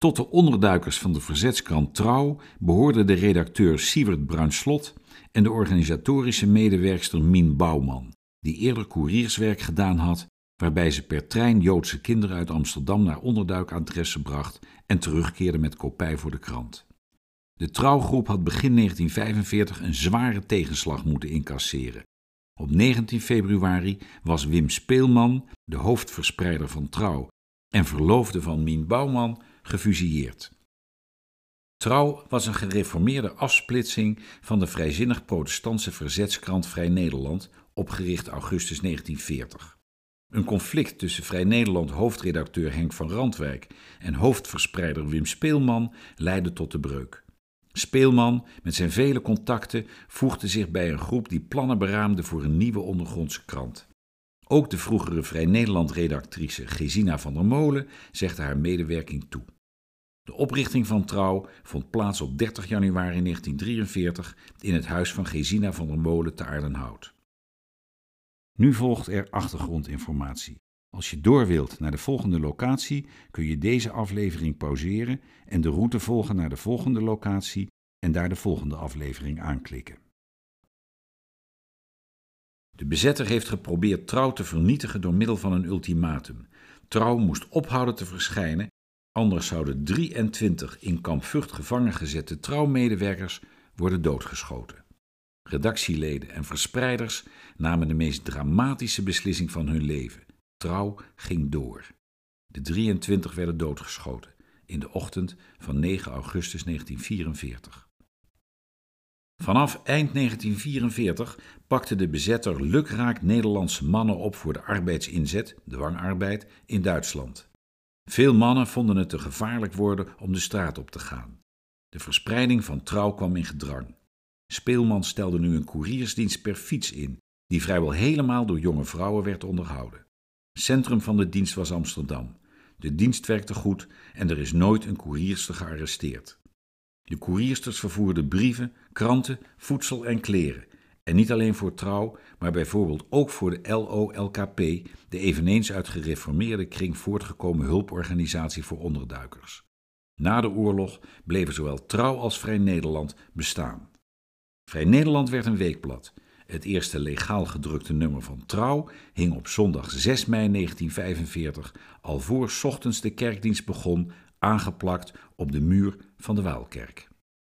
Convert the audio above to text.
Tot de onderduikers van de verzetskrant Trouw behoorden de redacteur Siewert Bruinslot en de organisatorische medewerkster Mien Bouwman, die eerder koerierswerk gedaan had, waarbij ze per trein Joodse kinderen uit Amsterdam naar onderduikadressen bracht en terugkeerde met kopij voor de krant. De Trouwgroep had begin 1945 een zware tegenslag moeten incasseren. Op 19 februari was Wim Speelman, de hoofdverspreider van Trouw en verloofde van Mien Bouwman, gefusilleerd. Trouw was een gereformeerde afsplitsing van de vrijzinnig protestantse verzetskrant Vrij Nederland, opgericht augustus 1940. Een conflict tussen Vrij Nederland hoofdredacteur Henk van Randwijk en hoofdverspreider Wim Speelman leidde tot de breuk. Speelman, met zijn vele contacten, voegde zich bij een groep die plannen beraamde voor een nieuwe ondergrondse krant. Ook de vroegere Vrij Nederland-redactrice Gesina van der Molen zegde haar medewerking toe. De oprichting van Trouw vond plaats op 30 januari 1943 in het huis van Gesina van der Molen te Aardenhout. Nu volgt er achtergrondinformatie. Als je door wilt naar de volgende locatie, kun je deze aflevering pauzeren en de route volgen naar de volgende locatie en daar de volgende aflevering aanklikken. De bezetter heeft geprobeerd Trouw te vernietigen door middel van een ultimatum. Trouw moest ophouden te verschijnen, anders zouden 23 in Kamp Vught gevangen gezette Trouw-medewerkers worden doodgeschoten. Redactieleden en verspreiders namen de meest dramatische beslissing van hun leven. Trouw ging door. De 23 werden doodgeschoten in de ochtend van 9 augustus 1944. Vanaf eind 1944 pakte de bezetter lukraak Nederlandse mannen op voor de arbeidsinzet, dwangarbeid, in Duitsland. Veel mannen vonden het te gevaarlijk worden om de straat op te gaan. De verspreiding van Trouw kwam in gedrang. Speelman stelde nu een koeriersdienst per fiets in, die vrijwel helemaal door jonge vrouwen werd onderhouden. Centrum van de dienst was Amsterdam. De dienst werkte goed en er is nooit een koerierster gearresteerd. De koeriersters vervoerden brieven, kranten, voedsel en kleren. En niet alleen voor Trouw, maar bijvoorbeeld ook voor de LOLKP, de eveneens uit gereformeerde kring voortgekomen hulporganisatie voor onderduikers. Na de oorlog bleven zowel Trouw als Vrij Nederland bestaan. Vrij Nederland werd een weekblad. Het eerste legaal gedrukte nummer van Trouw hing op zondag 6 mei 1945, al voor 's ochtends de kerkdienst begon, aangeplakt op de muur van de Waalkerk.